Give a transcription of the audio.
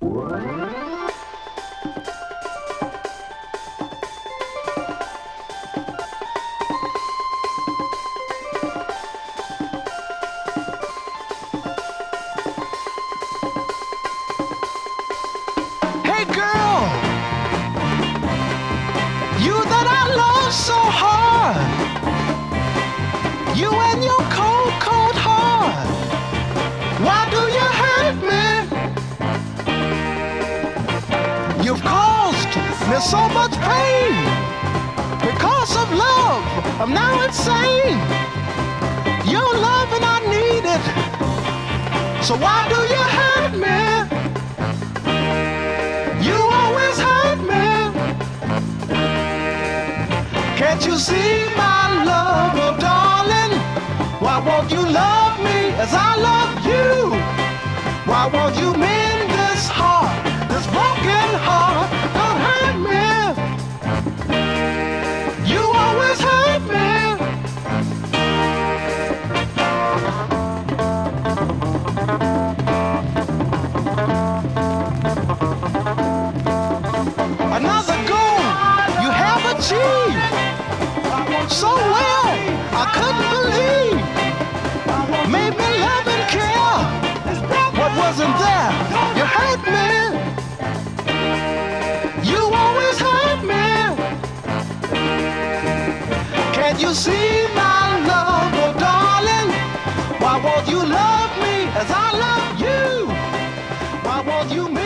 Hey girl, you that I love so hard, you and your cold, cold heart, why do you hurt me? You've caused me so much pain. Because of love, I'm now insane. Your love and I need it, so why do you hurt me? You always hurt me. Can't you see my love, oh darling? Why won't you love me as I love you? Why won't you mend this heart, this broken heart? Don't hurt me. You always hurt me. Another goal you have achieved so well, I couldn't believe. Made me love and care. What wasn't there? You hurt me. You always hurt me. Can't you see my love, oh darling? Why won't you love me as I love you? Why won't you